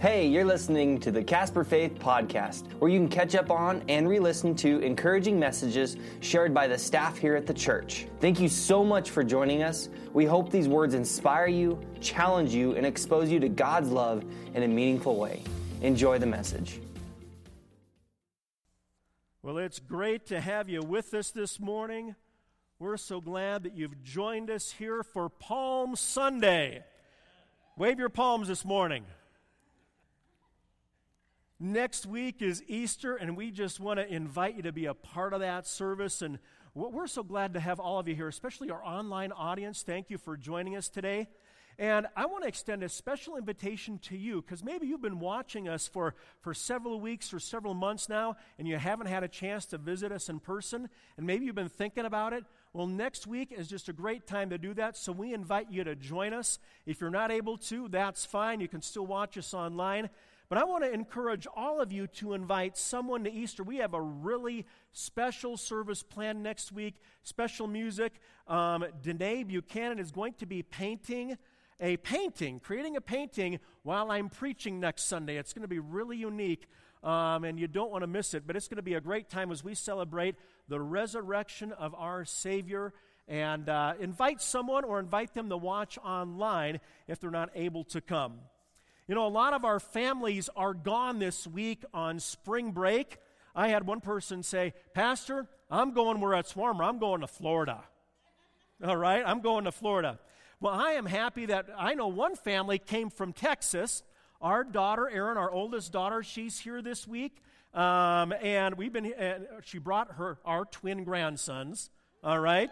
Hey, you're listening to the Casper Faith Podcast, where you can catch up on and re-listen to encouraging messages shared by the staff here at the church. Thank you so much for joining us. We hope these words inspire you, challenge you, and expose you to God's love in a meaningful way. Enjoy the message. Well, it's great to have you with us this morning. We're so glad that you've joined us here for Palm Sunday. Wave your palms this morning. Next week is Easter, and we just want to invite you to be a part of that service. And we're so glad to have all of you here, especially our online audience. Thank you for joining us today. And I want to extend a special invitation to you, because maybe you've been watching us for several weeks or several months now, and you haven't had a chance to visit us in person, and maybe you've been thinking about it. Well, next week is just a great time to do that, so we invite you to join us. If you're not able to, that's fine. You can still watch us online. But I want to encourage all of you to invite someone to Easter. We have a really special service planned next week, special music. Danae Buchanan is going to be creating a painting while I'm preaching next Sunday. It's going to be really unique, and you don't want to miss it. But it's going to be a great time as we celebrate the resurrection of our Savior. And invite someone or invite them to watch online if they're not able to come. You know, a lot of our families are gone this week on spring break. I had one person say, "Pastor, I'm going where it's warmer. I'm going to Florida." All right, I'm going to Florida. Well, I am happy that I know one family came from Texas. Our daughter, Erin, our oldest daughter, she's here this week. And she brought our twin grandsons, all right?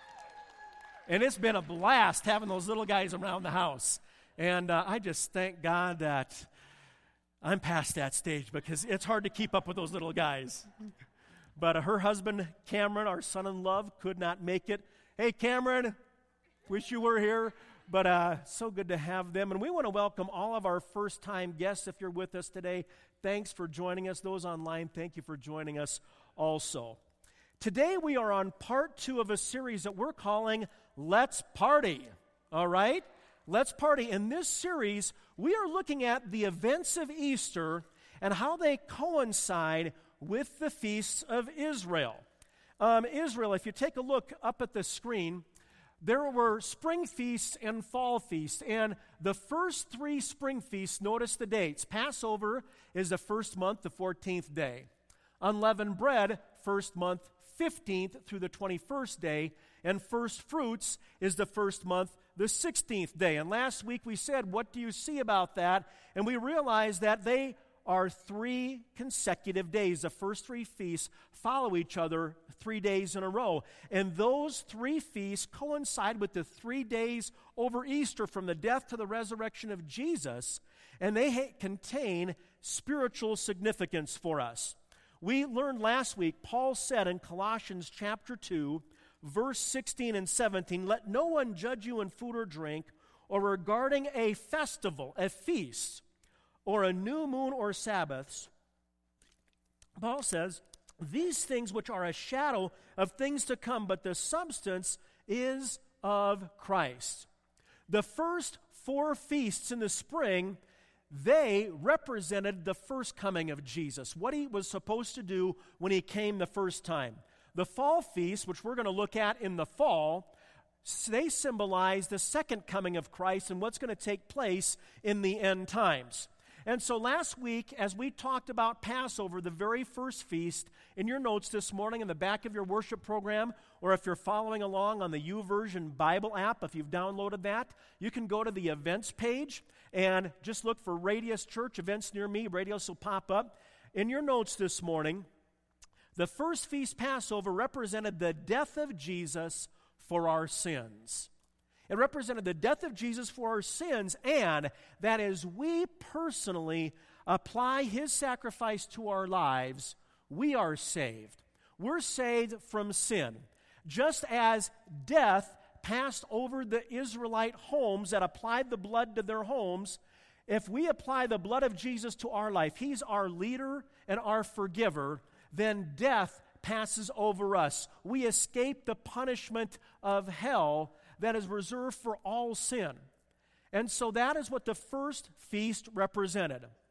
And it's been a blast having those little guys around the house. And I just thank God that I'm past that stage, because it's hard to keep up with those little guys. But her husband, Cameron, our son-in-law, could not make it. Hey, Cameron, wish you were here. But so good to have them. And we want to welcome all of our first-time guests. If you're with us today, thanks for joining us. Those online, thank you for joining us also. Today we are on part 2 of a series that we're calling Let's Party. All right? Let's Party. In this series, we are looking at the events of Easter and how they coincide with the feasts of Israel. Israel, if you take a look up at the screen, there were spring feasts and fall feasts. And the first 3 spring feasts, notice the dates. Passover is the first month, the 14th day. Unleavened bread, first month, 15th through the 21st day. And first fruits is the first month, the 16th day. And last week we said, what do you see about that? And we realized that they are 3 consecutive days. The first 3 feasts follow each other 3 days in a row. And those 3 feasts coincide with the 3 days over Easter, from the death to the resurrection of Jesus. And they contain spiritual significance for us. We learned last week, Paul said in Colossians chapter 2, verse 16 and 17, "Let no one judge you in food or drink, or regarding a festival, a feast, or a new moon or Sabbaths." Paul says, "These things which are a shadow of things to come, but the substance is of Christ." The first 4 feasts in the spring, they represented the first coming of Jesus, what he was supposed to do when he came the first time. The fall feast, which we're going to look at in the fall, they symbolize the second coming of Christ and what's going to take place in the end times. And so last week, as we talked about Passover, the very first feast, in your notes this morning in the back of your worship program, or if you're following along on the YouVersion Bible app, if you've downloaded that, you can go to the events page and just look for Radius Church events near me. Radius will pop up. In your notes this morning, the first feast, Passover, represented the death of Jesus for our sins. It represented the death of Jesus for our sins, and that as we personally apply his sacrifice to our lives, we are saved. We're saved from sin. Just as death passed over the Israelite homes that applied the blood to their homes, if we apply the blood of Jesus to our life, he's our leader and our forgiver, then death passes over us. We escape the punishment of hell that is reserved for all sin. And so that is what the first feast represented.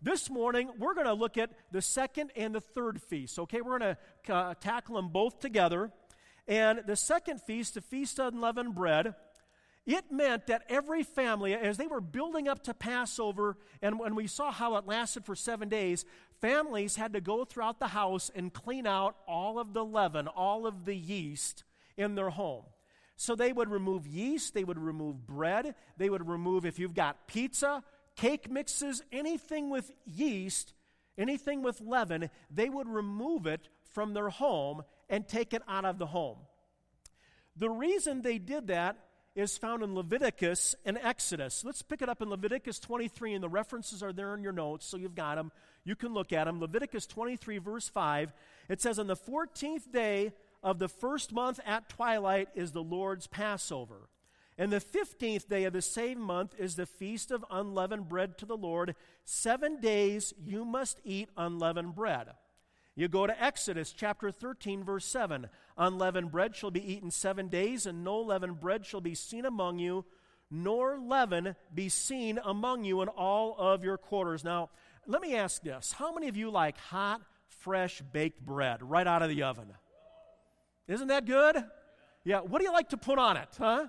this morning we're going to look at the second and the third feast, okay? We're going to tackle them both together. And the second feast, the Feast of Unleavened Bread, it meant that every family, as they were building up to Passover, and when we saw how it lasted for 7 days, families had to go throughout the house and clean out all of the leaven, all of the yeast in their home. So they would remove yeast, they would remove bread, they would remove, if you've got pizza, cake mixes, anything with yeast, anything with leaven, they would remove it from their home and take it out of the home. The reason they did that is found in Leviticus and Exodus. Let's pick it up in Leviticus 23, and the references are there in your notes, so you've got them. You can look at them. Leviticus 23, verse 5, it says, "On the 14th day of the first month at twilight is the Lord's Passover. And the 15th day of the same month is the feast of unleavened bread to the Lord. 7 days you must eat unleavened bread." You go to Exodus chapter 13, verse 7. "Unleavened bread shall be eaten 7 days, and no leavened bread shall be seen among you, nor leaven be seen among you in all of your quarters." Now, let me ask this. How many of you like hot, fresh, baked bread right out of the oven? Isn't that good? Yeah, what do you like to put on it, huh?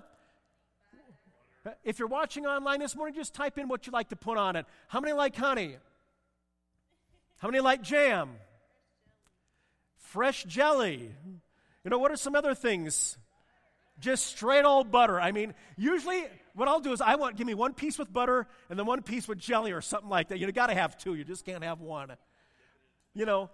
If you're watching online this morning, just type in what you like to put on it. How many like honey? How many like jam? Fresh jelly. You know, what are some other things? Just straight old butter. I mean, usually what I'll do is give me one piece with butter and then one piece with jelly or something like that. You got to have two. You just can't have one. You know,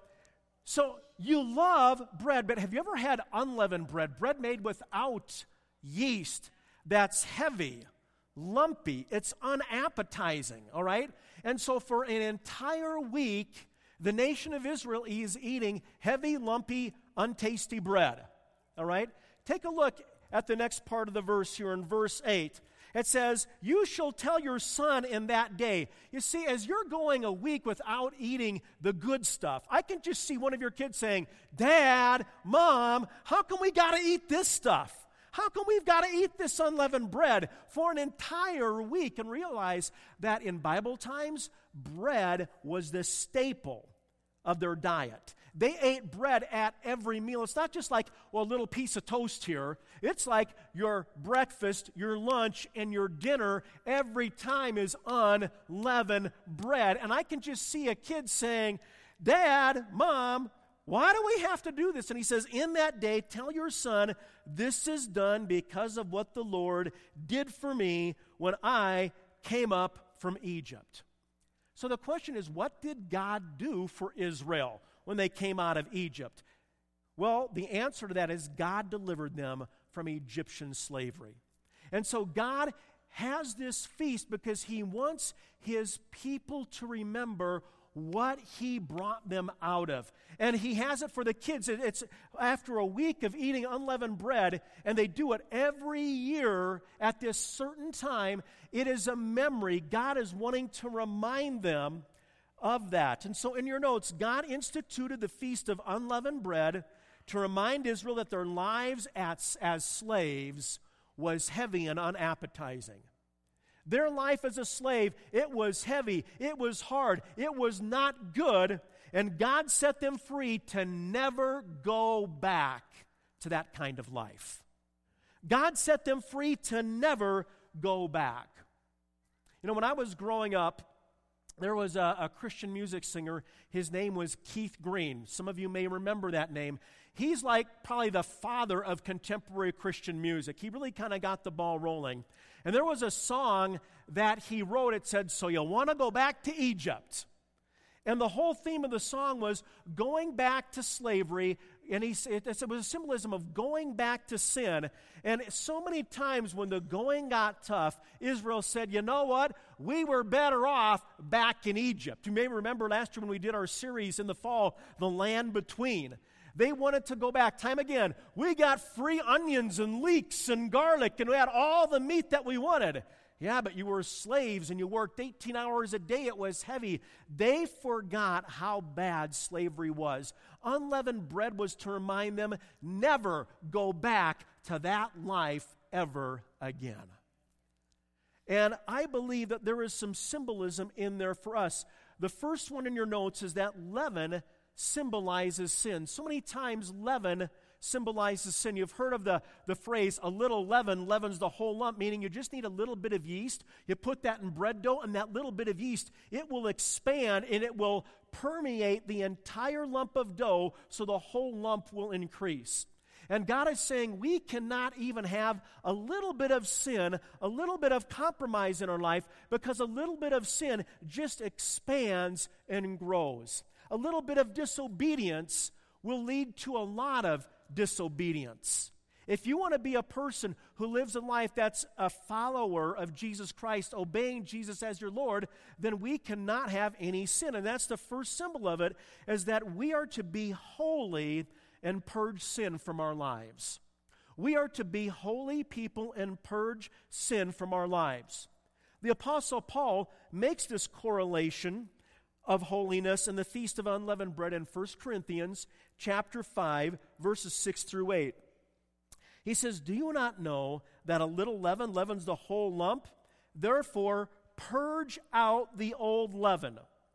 so you love bread, but have you ever had unleavened bread? Bread made without yeast that's heavy, lumpy. It's unappetizing, all right? And so for an entire week, the nation of Israel is eating heavy, lumpy, untasty bread. All right? Take a look at the next part of the verse here in verse 8. It says, "You shall tell your son in that day." You see, as you're going a week without eating the good stuff, I can just see one of your kids saying, "Dad, Mom, how come we got to eat this stuff? How come we've got to eat this unleavened bread for an entire week?" And realize that in Bible times, bread was the staple of their diet. They ate bread at every meal. It's not just like, well, a little piece of toast here. It's like your breakfast, your lunch, and your dinner every time is unleavened bread. And I can just see a kid saying, "Dad, Mom, why do we have to do this?" And he says, "In that day, tell your son, this is done because of what the Lord did for me when I came up from Egypt." So the question is, what did God do for Israel when they came out of Egypt? Well, the answer to that is God delivered them from Egyptian slavery. And so God has this feast because he wants his people to remember what he brought them out of. And he has it for the kids. It's after a week of eating unleavened bread, and they do it every year at this certain time. It is a memory. God is wanting to remind them of that. And so in your notes, God instituted the Feast of Unleavened Bread to remind Israel that their lives as slaves was heavy and unappetizing. Their life as a slave, it was heavy, it was hard, it was not good, and God set them free to never go back to that kind of life. God set them free to never go back. You know, when I was growing up, there was a Christian music singer. His name was Keith Green. Some of you may remember that name. He's like probably the father of contemporary Christian music. He really kind of got the ball rolling. And there was a song that he wrote. It said, "So you want to go back to Egypt?" And the whole theme of the song was going back to slavery. And it was a symbolism of going back to sin. And so many times when the going got tough, Israel said, "You know what? We were better off back in Egypt." You may remember last year when we did our series in the fall, The Land Between. They wanted to go back time again. We got free onions and leeks and garlic, and we had all the meat that we wanted. Yeah, but you were slaves and you worked 18 hours a day. It was heavy. They forgot how bad slavery was. Unleavened bread was to remind them, never go back to that life ever again. And I believe that there is some symbolism in there for us. The first one in your notes is that leaven symbolizes sin. So many times leaven symbolizes sin. You've heard of the phrase, a little leaven leavens the whole lump, meaning you just need a little bit of yeast. You put that in bread dough, and that little bit of yeast, it will expand and it will permeate the entire lump of dough, so the whole lump will increase. And God is saying we cannot even have a little bit of sin, a little bit of compromise in our life, because a little bit of sin just expands and grows. A little bit of disobedience will lead to a lot of disobedience. If you want to be a person who lives a life that's a follower of Jesus Christ, obeying Jesus as your Lord, then we cannot have any sin. And that's the first symbol of it, is that we are to be holy and purge sin from our lives. We are to be holy people and purge sin from our lives. The Apostle Paul makes this correlation of holiness in the Feast of Unleavened Bread in 1 Corinthians chapter 5, verses 6 through 8. He says, "Do you not know that a little leaven leavens the whole lump? Therefore, purge out the old leaven."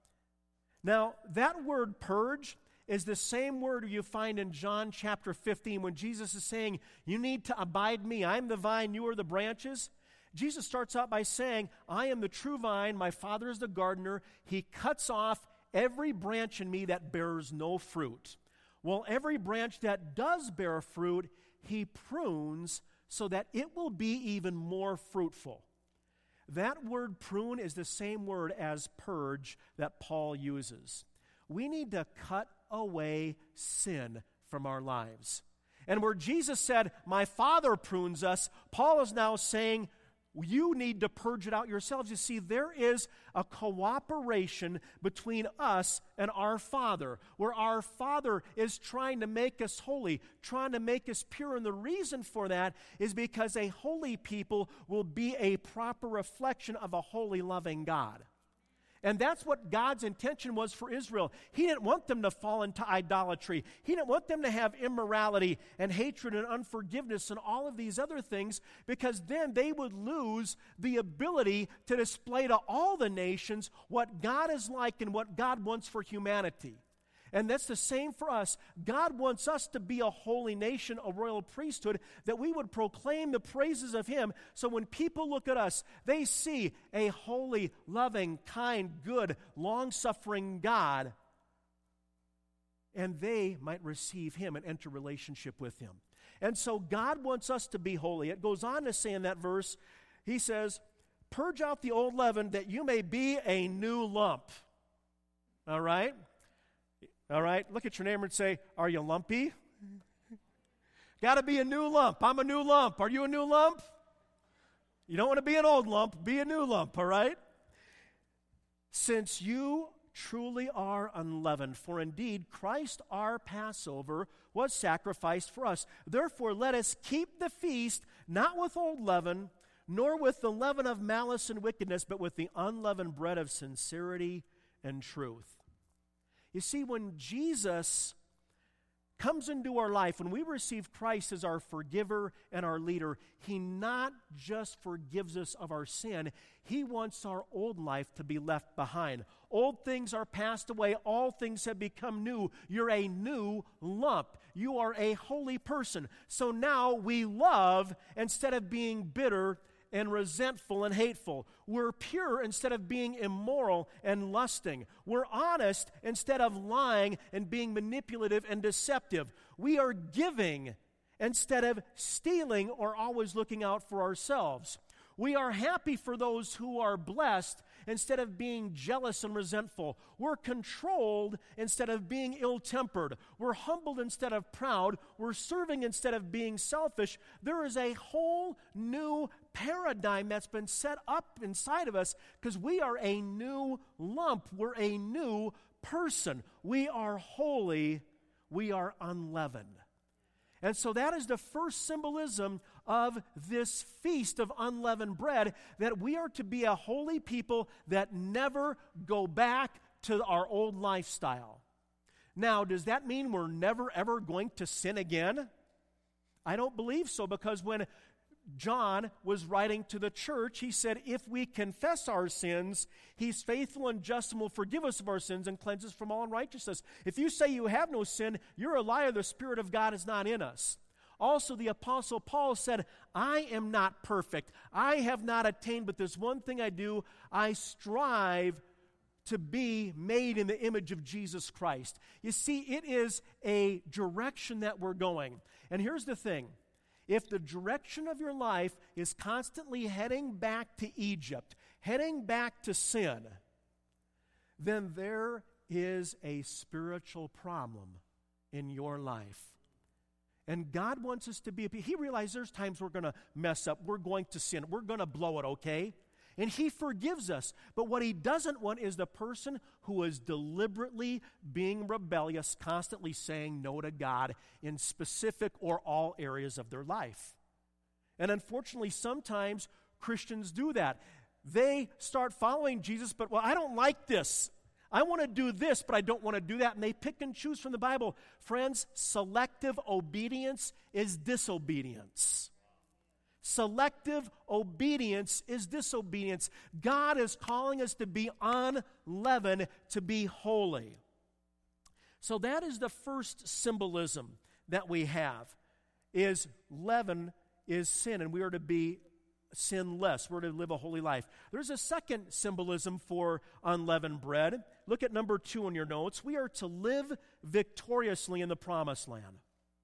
Now, that word purge is the same word you find in John chapter 15 when Jesus is saying, you need to abide in me. I'm the vine, you are the branches. Jesus starts out by saying, I am the true vine, my Father is the gardener. He cuts off every branch in me that bears no fruit. Well, every branch that does bear fruit, he prunes so that it will be even more fruitful. That word prune is the same word as purge that Paul uses. We need to cut away sin from our lives. And where Jesus said, my Father prunes us, Paul is now saying, you need to purge it out yourselves. You see, there is a cooperation between us and our Father, where our Father is trying to make us holy, trying to make us pure. And the reason for that is because a holy people will be a proper reflection of a holy, loving God. And that's what God's intention was for Israel. He didn't want them to fall into idolatry. He didn't want them to have immorality and hatred and unforgiveness and all of these other things, because then they would lose the ability to display to all the nations what God is like and what God wants for humanity. And that's the same for us. God wants us to be a holy nation, a royal priesthood, that we would proclaim the praises of Him. So when people look at us, they see a holy, loving, kind, good, long-suffering God, and they might receive Him and enter relationship with Him. And so God wants us to be holy. It goes on to say in that verse, He says, purge out the old leaven that you may be a new lump. All right? All right, look at your neighbor and say, are you lumpy? Got to be a new lump. I'm a new lump. Are you a new lump? You don't want to be an old lump. Be a new lump, all right? Since you truly are unleavened, for indeed Christ our Passover was sacrificed for us. Therefore let us keep the feast not with old leaven, nor with the leaven of malice and wickedness, but with the unleavened bread of sincerity and truth. You see, when Jesus comes into our life, when we receive Christ as our forgiver and our leader, He not just forgives us of our sin, He wants our old life to be left behind. Old things are passed away, all things have become new. You're a new lump. You are a holy person. So now we love instead of being bitter and resentful and hateful. We're pure instead of being immoral and lusting. We're honest instead of lying and being manipulative and deceptive. We are giving instead of stealing or always looking out for ourselves. We are happy for those who are blessed instead of being jealous and resentful. We're controlled instead of being ill-tempered. We're humbled instead of proud. We're serving instead of being selfish. There is a whole new paradigm that's been set up inside of us because we are a new lump. We're a new person. We are holy. We are unleavened. And so that is the first symbolism of this feast of unleavened bread, that we are to be a holy people that never go back to our old lifestyle. Now, does that mean we're never ever going to sin again? I don't believe so, because when John was writing to the church. He said, if we confess our sins, he's faithful and just and will forgive us of our sins and cleanse us from all unrighteousness. If you say you have no sin, you're a liar. The Spirit of God is not in us. Also, the Apostle Paul said, I am not perfect. I have not attained, but there's one thing I do. I strive to be made in the image of Jesus Christ. You see, it is a direction that we're going. And here's the thing. If the direction of your life is constantly heading back to Egypt, heading back to sin, then there is a spiritual problem in your life. And God wants us to be, He realizes there's times we're going to mess up, we're going to sin, we're going to blow it, okay? And He forgives us. But what He doesn't want is the person who is deliberately being rebellious, constantly saying no to God in specific or all areas of their life. And unfortunately, sometimes Christians do that. They start following Jesus, but, well, I don't like this. I want to do this, but I don't want to do that. And they pick and choose from the Bible. Friends, selective obedience is disobedience. Selective obedience is disobedience. God is calling us to be unleavened, to be holy. So that is the first symbolism that we have, is leaven is sin, and we are to be sinless. We're to live a holy life. There's a second symbolism for unleavened bread. Look at number 2 on your notes. We are to live victoriously in the promised land.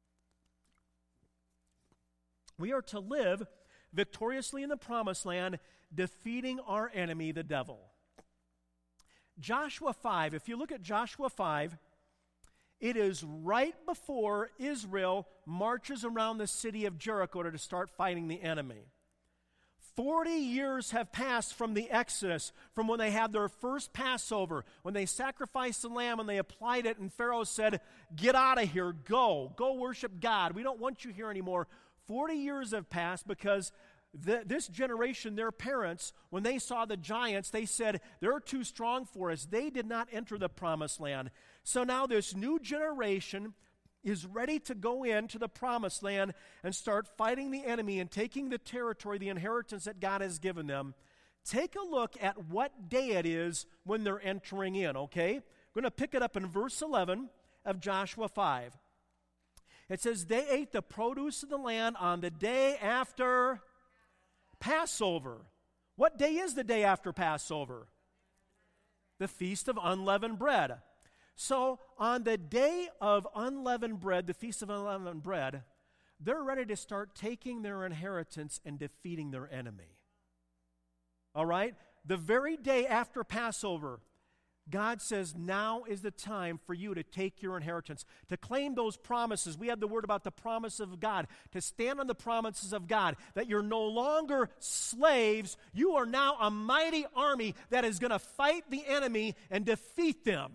We are to live victoriously in the promised land, defeating our enemy, the devil. Joshua 5, if you look at Joshua 5, it is right before Israel marches around the city of Jericho to start fighting the enemy. 40 years have passed from the Exodus, from when they had their first Passover, when they sacrificed the lamb and they applied it, and Pharaoh said, get out of here, go worship God. We don't want you here anymore. 40 years have passed because this generation, their parents, when they saw the giants, they said, they're too strong for us. They did not enter the promised land. So now this new generation is ready to go into the promised land and start fighting the enemy and taking the territory, the inheritance that God has given them. Take a look at what day it is when they're entering in, okay? I'm going to pick it up in verse 11 of Joshua 5. It says, they ate the produce of the land on the day after Passover. What day is the day after Passover? The Feast of Unleavened Bread. So on the day of unleavened bread, the Feast of Unleavened Bread, they're ready to start taking their inheritance and defeating their enemy. All right? The very day after Passover, God says, now is the time for you to take your inheritance, to claim those promises. We have the word about the promise of God, to stand on the promises of God, that you're no longer slaves. You are now a mighty army that is going to fight the enemy and defeat them.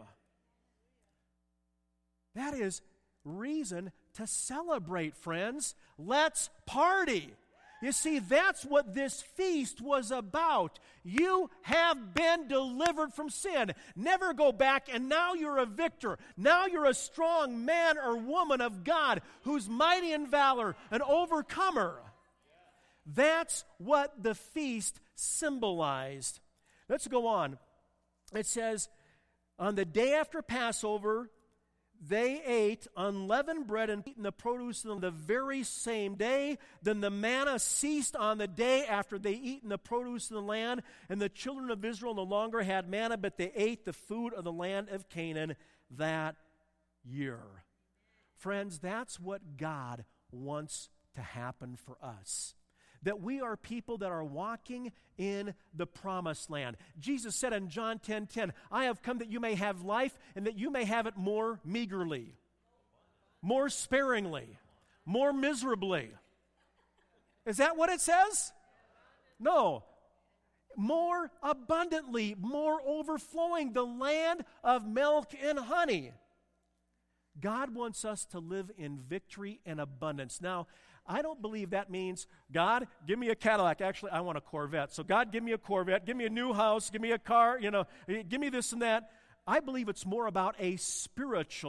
That is reason to celebrate, friends. Let's party. You see, that's what this feast was about. You have been delivered from sin. Never go back, and now you're a victor. Now you're a strong man or woman of God who's mighty in valor, an overcomer. That's what the feast symbolized. Let's go on. It says, on the day after Passover, they ate unleavened bread and eaten the produce on the very same day. Then the manna ceased on the day after they eaten the produce of the land. And the children of Israel no longer had manna, but they ate the food of the land of Canaan that year. Friends, that's what God wants to happen for us. That we are people that are walking in the promised land. Jesus said in John 10:10, I have come that you may have life and that you may have it more meagerly, more sparingly, more miserably. Is that what it says? No. More abundantly, more overflowing, the land of milk and honey. God wants us to live in victory and abundance. Now, I don't believe that means, God, give me a Cadillac. Actually, I want a Corvette. So God, give me a Corvette. Give me a new house. Give me a car. Give me this and that. I believe it's more about a spiritual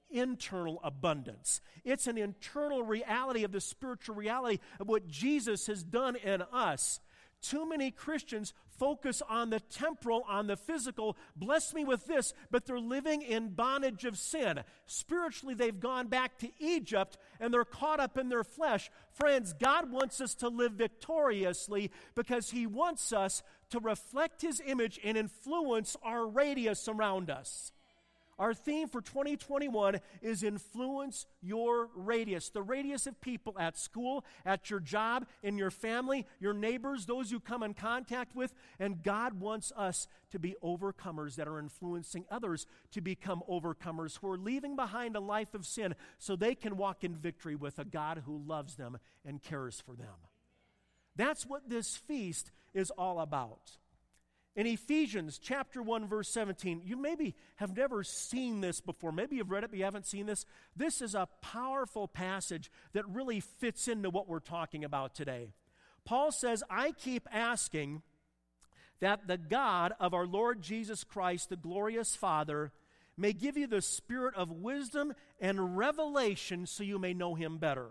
internal abundance. It's an internal reality of the spiritual reality of what Jesus has done in us. Too many Christians focus on the temporal, on the physical, bless me with this, but they're living in bondage of sin. Spiritually, they've gone back to Egypt, and they're caught up in their flesh. Friends, God wants us to live victoriously because He wants us to reflect His image and influence our radius around us. Our theme for 2021 is influence your radius. The radius of people at school, at your job, in your family, your neighbors, those you come in contact with. And God wants us to be overcomers that are influencing others to become overcomers who are leaving behind a life of sin so they can walk in victory with a God who loves them and cares for them. That's what this feast is all about. In Ephesians chapter 1, verse 17, you maybe have never seen this before. Maybe you've read it, but you haven't seen this. This is a powerful passage that really fits into what we're talking about today. Paul says, I keep asking that the God of our Lord Jesus Christ, the glorious Father, may give you the spirit of wisdom and revelation so you may know Him better.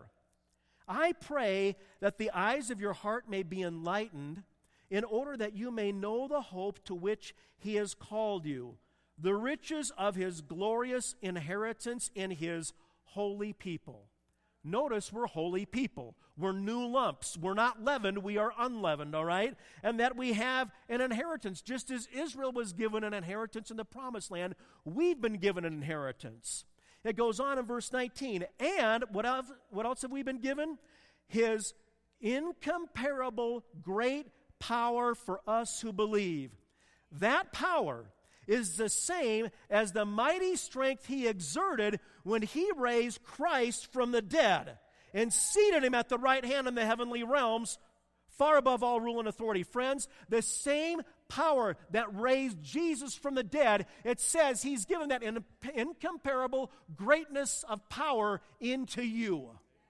I pray that the eyes of your heart may be enlightened, in order that you may know the hope to which He has called you, the riches of His glorious inheritance in His holy people. Notice we're holy people. We're new lumps. We're not leavened, we are unleavened, all right? And that we have an inheritance. Just as Israel was given an inheritance in the promised land, we've been given an inheritance. It goes on in verse 19. And what else have we been given? His incomparable great power for us who believe. That power is the same as the mighty strength He exerted when He raised Christ from the dead and seated Him at the right hand in the heavenly realms, far above all rule and authority. Friends, the same power that raised Jesus from the dead, it says He's given that incomparable greatness of power into you.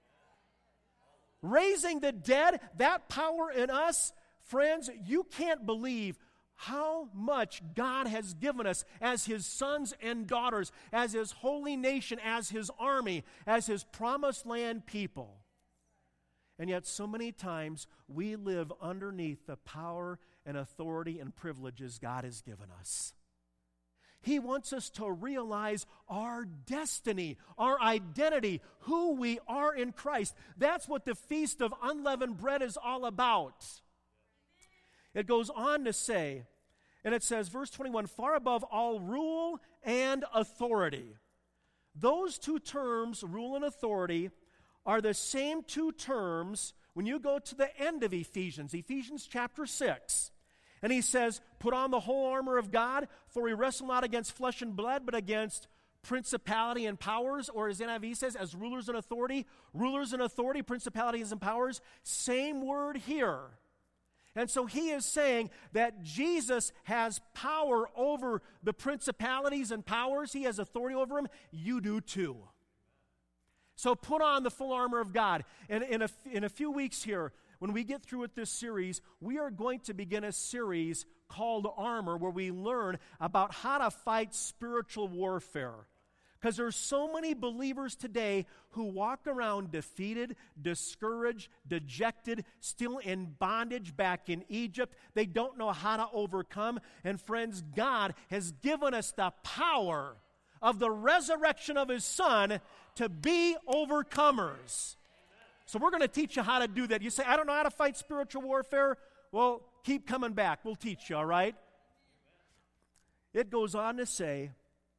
Raising the dead, that power in us, friends, you can't believe how much God has given us as His sons and daughters, as His holy nation, as His army, as His promised land people. And yet so many times we live underneath the power and authority and privileges God has given us. He wants us to realize our destiny, our identity, who we are in Christ. That's what the Feast of Unleavened Bread is all about. It goes on to say, and it says, verse 21, far above all rule and authority. Those two terms, rule and authority, are the same two terms when you go to the end of Ephesians chapter 6. And he says, put on the whole armor of God, for we wrestle not against flesh and blood, but against principality and powers, or as NIV says, as rulers and authority, principalities and powers. Same word here. And so he is saying that Jesus has power over the principalities and powers. He has authority over them. You do too. So put on the full armor of God. And in a few weeks here, when we get through with this series, we are going to begin a series called Armor, where we learn about how to fight spiritual warfare. Because there's so many believers today who walk around defeated, discouraged, dejected, still in bondage back in Egypt. They don't know how to overcome. And friends, God has given us the power of the resurrection of His Son to be overcomers. So we're going to teach you how to do that. You say, I don't know how to fight spiritual warfare. Well, keep coming back. We'll teach you, all right? It goes on to say,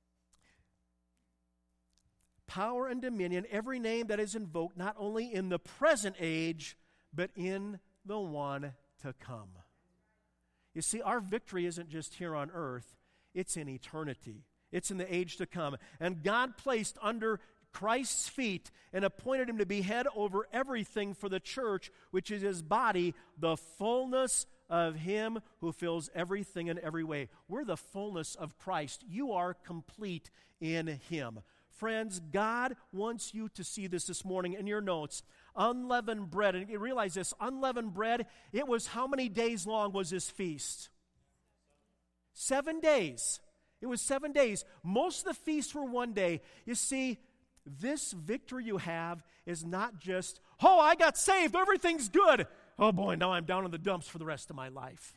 power and dominion, every name that is invoked, not only in the present age, but in the one to come. You see, our victory isn't just here on earth, it's in eternity. It's in the age to come. And God placed under Christ's feet and appointed Him to be head over everything for the church, which is His body, the fullness of Him who fills everything in every way. We're the fullness of Christ. You are complete in Him. Friends, God wants you to see this morning in your notes. Unleavened bread. And you realize this, unleavened bread, it was how many days long was this feast? 7 days. It was 7 days. Most of the feasts were one day. You see, this victory you have is not just, oh, I got saved, everything's good. Oh boy, now I'm down in the dumps for the rest of my life.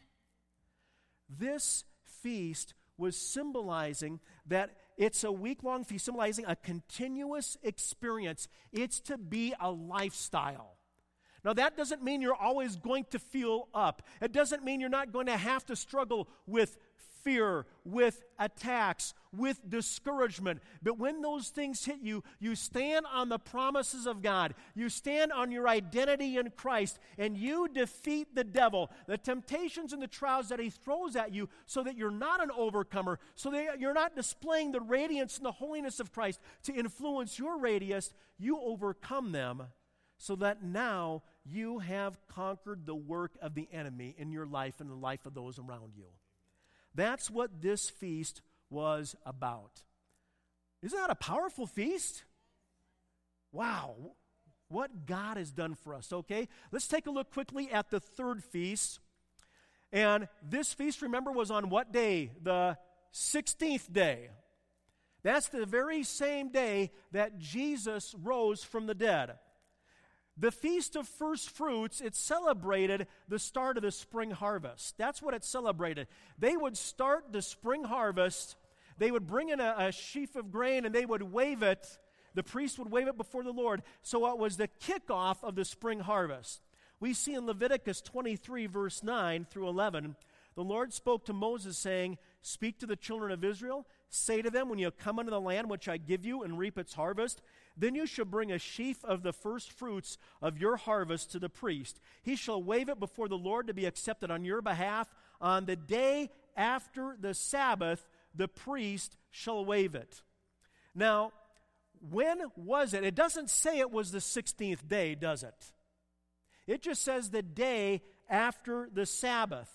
This feast was symbolizing that it's a week-long feast, symbolizing a continuous experience. It's to be a lifestyle. Now, that doesn't mean you're always going to feel up. It doesn't mean you're not going to have to struggle with fear, with attacks, with discouragement. But when those things hit you, you stand on the promises of God. You stand on your identity in Christ, and you defeat the devil, the temptations and the trials that he throws at you, so that you're not an overcomer, so that you're not displaying the radiance and the holiness of Christ to influence your radius. You overcome them so that now you have conquered the work of the enemy in your life and the life of those around you. That's what this feast was about. Isn't that a powerful feast? Wow, what God has done for us, okay? Let's take a look quickly at the third feast. And this feast, remember, was on what day? The 16th day. That's the very same day that Jesus rose from the dead. The Feast of First Fruits, it celebrated the start of the spring harvest. That's what it celebrated. They would start the spring harvest. They would bring in a sheaf of grain and they would wave it. The priest would wave it before the Lord. So it was the kickoff of the spring harvest. We see in Leviticus 23, verse 9 through 11, the Lord spoke to Moses, saying, "Speak to the children of Israel. Say to them, when you come into the land which I give you and reap its harvest, then you shall bring a sheaf of the first fruits of your harvest to the priest. He shall wave it before the Lord to be accepted on your behalf. On the day after the Sabbath, the priest shall wave it." Now, when was it? It doesn't say it was the 16th day, does it? It just says the day after the Sabbath.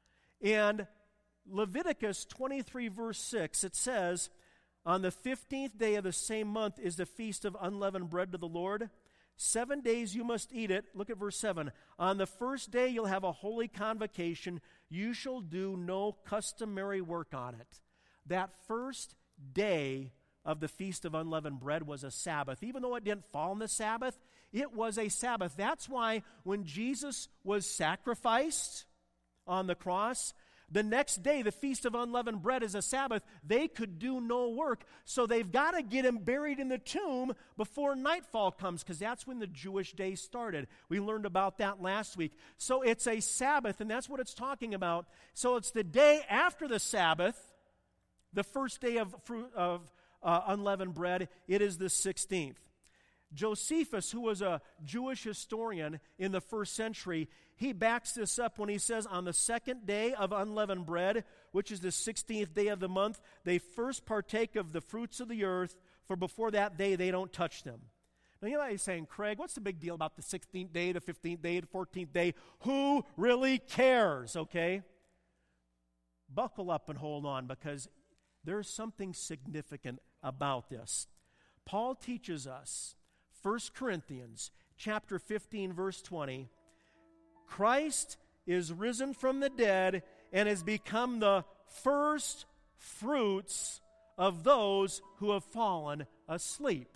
And Leviticus 23, verse 6, it says, "On the 15th day of the same month is the feast of unleavened bread to the Lord. 7 days you must eat it." Look at verse 7. "On the first day you'll have a holy convocation. You shall do no customary work on it." That first day of the Feast of Unleavened Bread was a Sabbath. Even though it didn't fall on the Sabbath, it was a Sabbath. That's why when Jesus was sacrificed on the cross, the next day, the Feast of Unleavened Bread is a Sabbath. They could do no work. So they've got to get him buried in the tomb before nightfall comes, because that's when the Jewish day started. We learned about that last week. So it's a Sabbath, and that's what it's talking about. So it's the day after the Sabbath, the first day of unleavened bread. It is the 16th. Josephus, who was a Jewish historian in the first century, he backs this up when he says, on the second day of unleavened bread, which is the 16th day of the month, they first partake of the fruits of the earth, for before that day they don't touch them. Now, you might be saying, Craig, what's the big deal about the 16th day, the 15th day, the 14th day? Who really cares, okay? Buckle up and hold on, because there's something significant about this. Paul teaches us, 1 Corinthians chapter 15, verse 20, Christ is risen from the dead and has become the first fruits of those who have fallen asleep.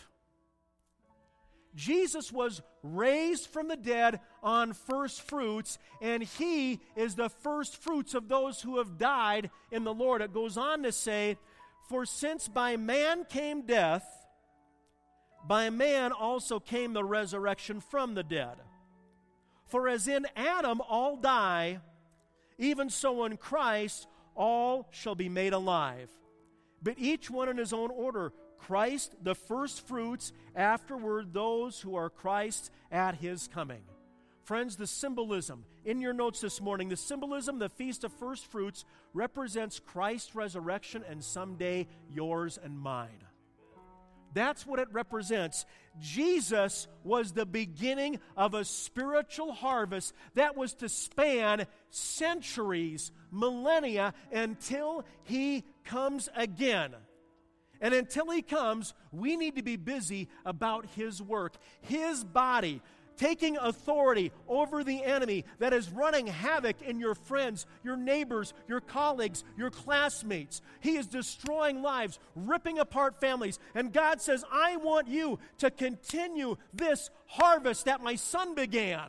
Jesus was raised from the dead on first fruits, and he is the first fruits of those who have died in the Lord. It goes on to say, "For since by man came death, by man also came the resurrection from the dead. For as in Adam all die, even so in Christ all shall be made alive. But each one in his own order, Christ the first fruits, afterward those who are Christ's at his coming." Friends, the symbolism, in your notes this morning, the symbolism, the Feast of First Fruits, represents Christ's resurrection and someday yours and mine. That's what it represents. Jesus was the beginning of a spiritual harvest that was to span centuries, millennia, until he comes again. And until he comes, we need to be busy about his work. His body, taking authority over the enemy that is running havoc in your friends, your neighbors, your colleagues, your classmates. He is destroying lives, ripping apart families. And God says, I want you to continue this harvest that my son began.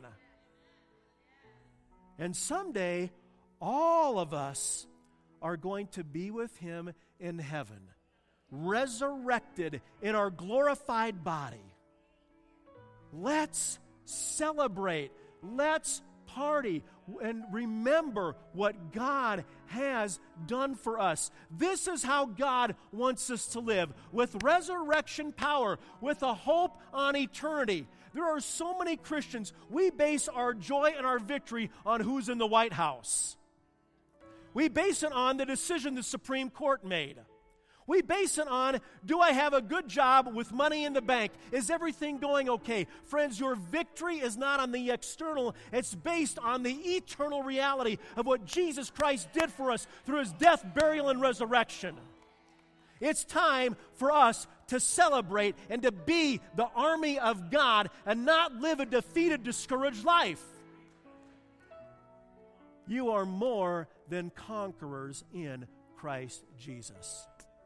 And someday, all of us are going to be with him in heaven, resurrected in our glorified body. Let's celebrate. Let's party and remember what God has done for us. This is how God wants us to live, with resurrection power, with a hope on eternity. There are so many Christians, we base our joy and our victory on who's in the White House. We base it on the decision the Supreme Court made. We base it on, do I have a good job with money in the bank? Is everything going okay? Friends, your victory is not on the external. It's based on the eternal reality of what Jesus Christ did for us through his death, burial, and resurrection. It's time for us to celebrate and to be the army of God and not live a defeated, discouraged life. You are more than conquerors in Christ Jesus.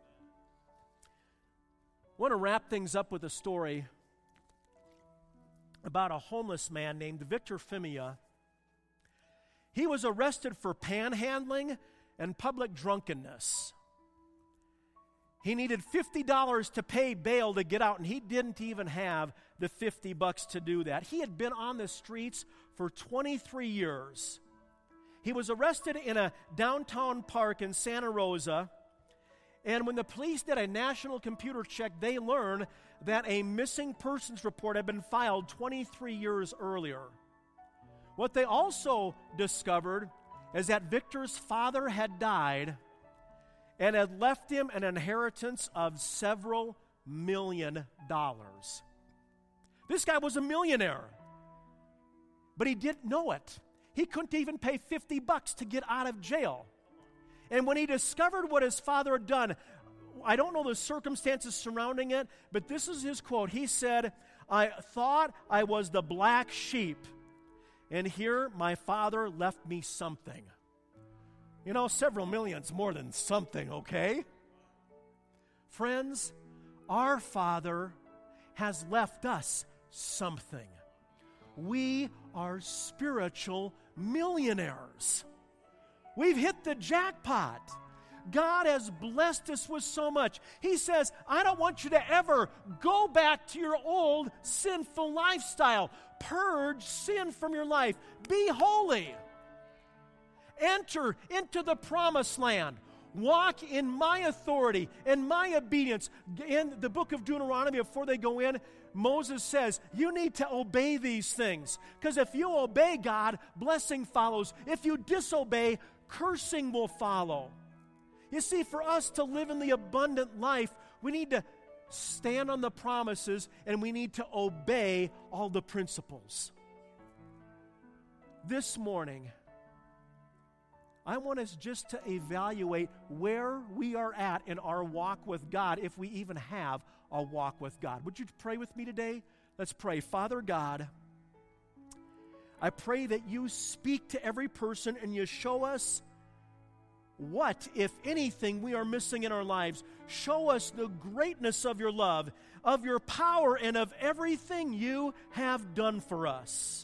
I want to wrap things up with a story about a homeless man named Victor Femia. He was arrested for panhandling and public drunkenness. He needed $50 to pay bail to get out, and he didn't even have the $50 to do that. He had been on the streets for 23 years. He was arrested in a downtown park in Santa Rosa. And when the police did a national computer check, they learned that a missing persons report had been filed 23 years earlier. What they also discovered is that Victor's father had died and had left him an inheritance of several $million. This guy was a millionaire, but he didn't know it. He couldn't even pay $50 to get out of jail. And when he discovered what his father had done, I don't know the circumstances surrounding it, but this is his quote. He said, I thought I was the black sheep, and here my father left me something. You know, several million's more than something, okay? Friends, our Father has left us something. We are spiritual millionaires. We've hit the jackpot. God has blessed us with so much. He says, I don't want you to ever go back to your old sinful lifestyle. Purge sin from your life. Be holy. Enter into the promised land. Walk in my authority and my obedience. In the book of Deuteronomy, before they go in, Moses says, you need to obey these things. Because if you obey God, blessing follows. If you disobey, cursing will follow. You see, for us to live in the abundant life, we need to stand on the promises and we need to obey all the principles. This morning, I want us just to evaluate where we are at in our walk with God, if we even have a walk with God. Would you pray with me today? Let's pray. Father God, I pray that you speak to every person and you show us what, if anything, we are missing in our lives. Show us the greatness of your love, of your power, and of everything you have done for us.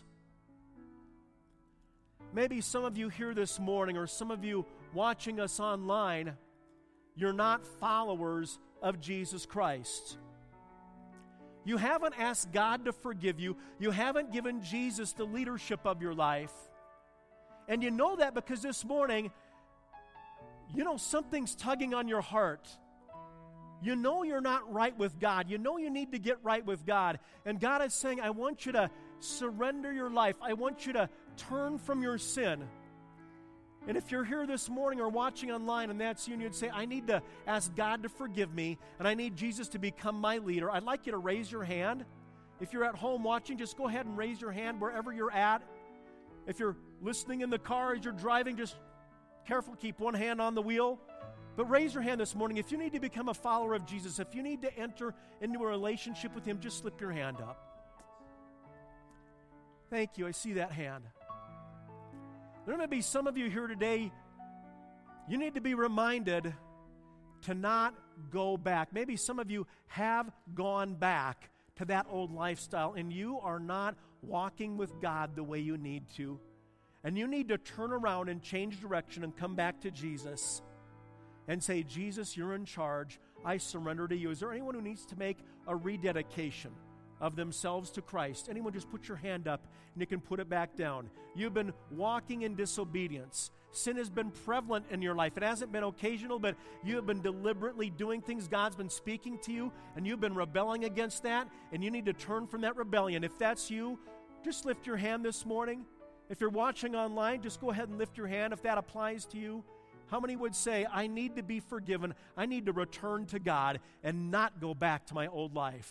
Maybe some of you here this morning, or some of you watching us online, you're not followers of Jesus Christ. You haven't asked God to forgive you. You haven't given Jesus the leadership of your life. And you know that because this morning, you know something's tugging on your heart. You know you're not right with God. You know you need to get right with God. And God is saying, I want you to surrender your life. I want you to turn from your sin. And if you're here this morning or watching online and that's you, and you'd say, I need to ask God to forgive me, and I need Jesus to become my leader, I'd like you to raise your hand. If you're at home watching, just go ahead and raise your hand wherever you're at. If you're listening in the car as you're driving, just careful, keep one hand on the wheel. But raise your hand this morning. If you need to become a follower of Jesus, if you need to enter into a relationship with Him, just slip your hand up. Thank you. I see that hand. There may be some of you here today, you need to be reminded to not go back. Maybe some of you have gone back to that old lifestyle, and you are not walking with God the way you need to. And you need to turn around and change direction and come back to Jesus and say, Jesus, you're in charge. I surrender to you. Is there anyone who needs to make a rededication of themselves to Christ? Anyone, just put your hand up and you can put it back down. You've been walking in disobedience. Sin has been prevalent in your life. It hasn't been occasional, but you have been deliberately doing things. God's been speaking to you, and you've been rebelling against that, and you need to turn from that rebellion. If that's you, just lift your hand this morning. If you're watching online, just go ahead and lift your hand if that applies to you. How many would say, I need to be forgiven, I need to return to God and not go back to my old life?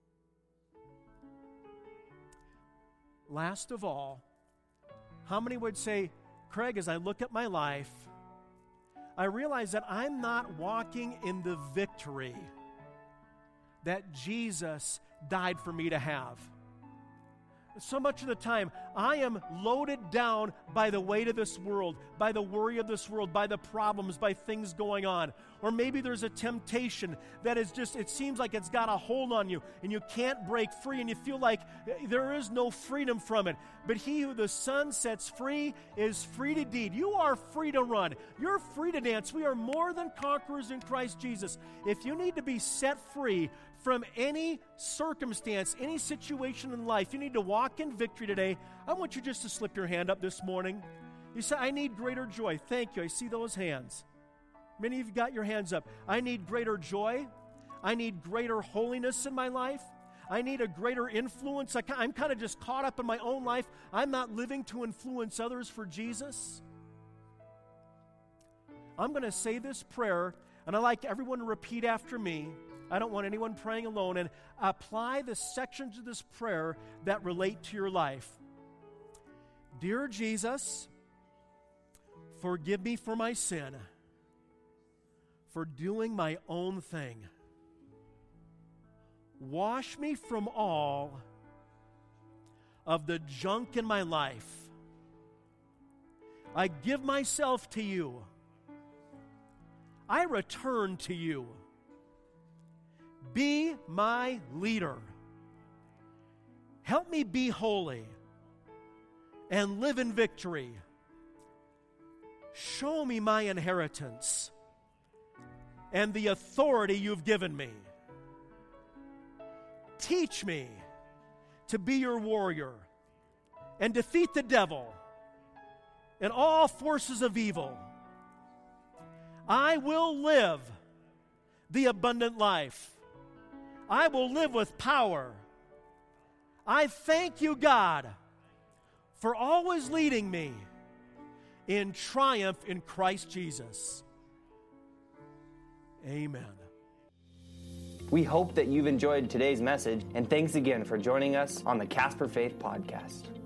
Last of all, how many would say, Craig, as I look at my life, I realize that I'm not walking in the victory that Jesus died for me to have. So much of the time, I am loaded down by the weight of this world, by the worry of this world, by the problems, by things going on. Or maybe there's a temptation that is just, it seems like it's got a hold on you, and you can't break free, and you feel like there is no freedom from it. But he who the Son sets free is free indeed. You are free to run. You're free to dance. We are more than conquerors in Christ Jesus. If you need to be set free from any circumstance, any situation in life, you need to walk in victory today, I want you just to slip your hand up this morning. You say, I need greater joy. Thank you. I see those hands. Many of you got your hands up. I need greater joy. I need greater holiness in my life. I need a greater influence. I'm kind of just caught up in my own life. I'm not living to influence others for Jesus. I'm going to say this prayer, and I'd like everyone to repeat after me. I don't want anyone praying alone. And apply the sections of this prayer that relate to your life. Dear Jesus, forgive me for my sin, for doing my own thing. Wash me from all of the junk in my life. I give myself to you. I return to you. Be my leader. Help me be holy and live in victory. Show me my inheritance and the authority you've given me. Teach me to be your warrior and defeat the devil and all forces of evil. I will live the abundant life. I will live with power. I thank you, God, for always leading me in triumph in Christ Jesus. Amen. We hope that you've enjoyed today's message, and thanks again for joining us on the Casper Faith Podcast.